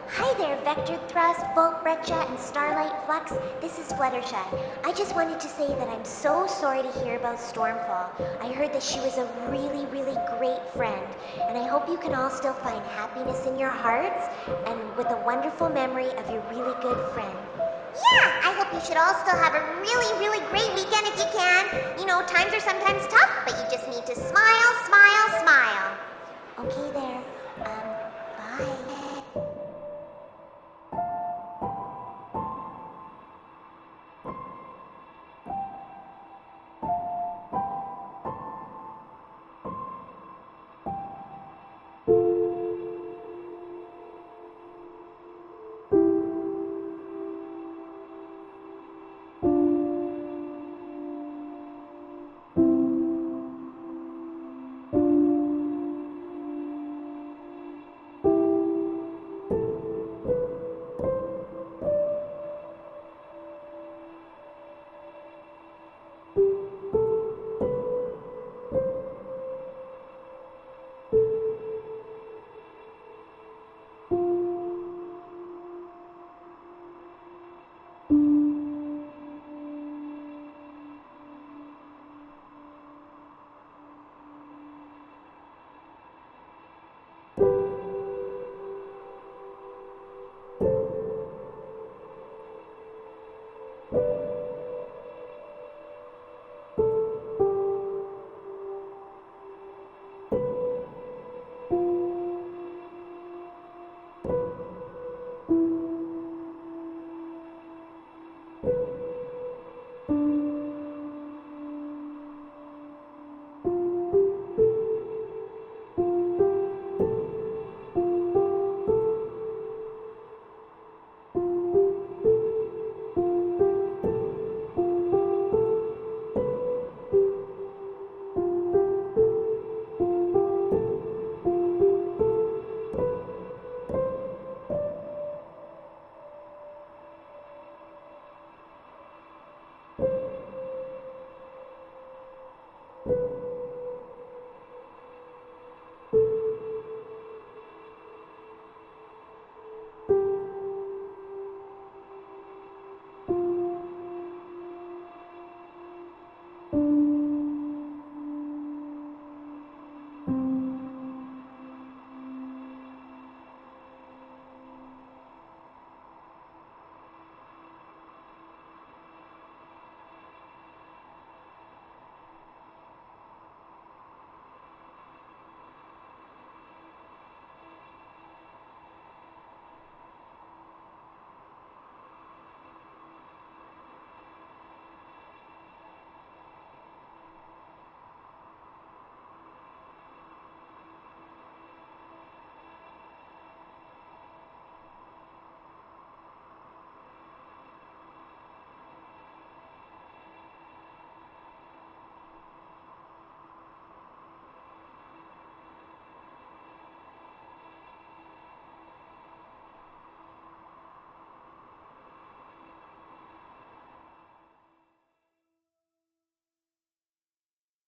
Hi there, Vector Thrust, Volt Breccia, and Starlight Flux. This is Fluttershy. I just wanted to say that I'm so sorry to hear about Stormfall. I heard that she was a really, really great friend, and I hope you can all still find happiness in your hearts and with a wonderful memory of your really good friend. Yeah, I hope you should all still have a really, really great weekend if you can. You know, times are sometimes tough, but you just need to smile, smile, smile. Okay there.